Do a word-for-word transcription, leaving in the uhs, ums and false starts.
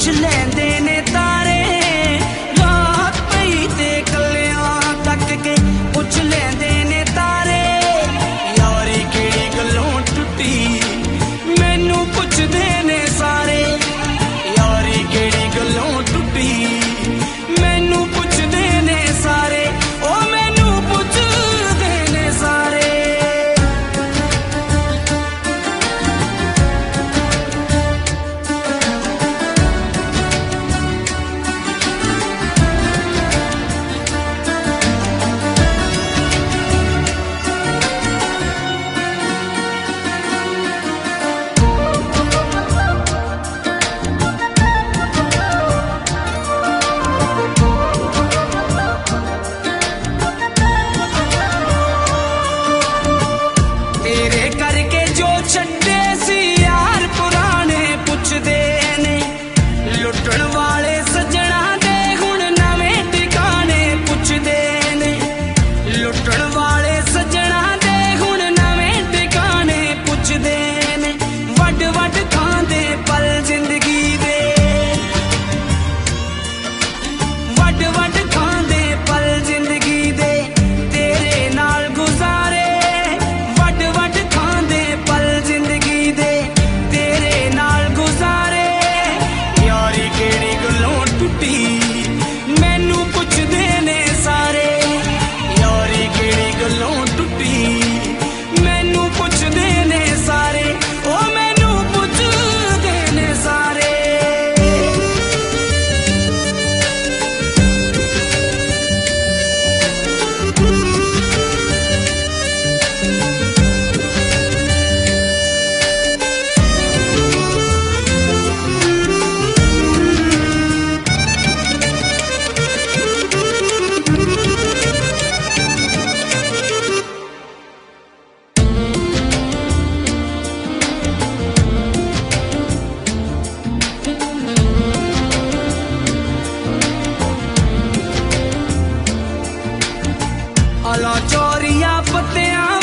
पुछ लेंदे ने तारे, रात पई ते कलियां तक के पुछ लेंदे ने तारे। यारी केड़ी गल्लों टुटी मैनू पुछदे ने सारे, यारी केड़ी गल्लों टुटी मैनू पुछदे ने सारे, ओ मैनू पुछदे ने सारे। तेरे करके जो छड्डे सी यार पुराने पुछदे ने, लुटण वाले सजना दे हुण नवें ठिकाने पुछदे ने, लुटण वाले सजना दे हुण नवें ठिकाने पुछदे ने। वड वड खांदे पल जिंदगी दे, वड वड खांदे पल जिंदगी दे, तेरे नाल गुजारे वड वड खांदे पल जिंदगी दे, तेरे नाल गुजारे। यारी केड़ी गल्लों टुटी मैनू पुछदे ने सारे, यारी केड़ी गल्लों टुटी मैनू पुछदे ने सारे, ओ मैनू पुछदे ने सारे। आला चोरिया पत्तियां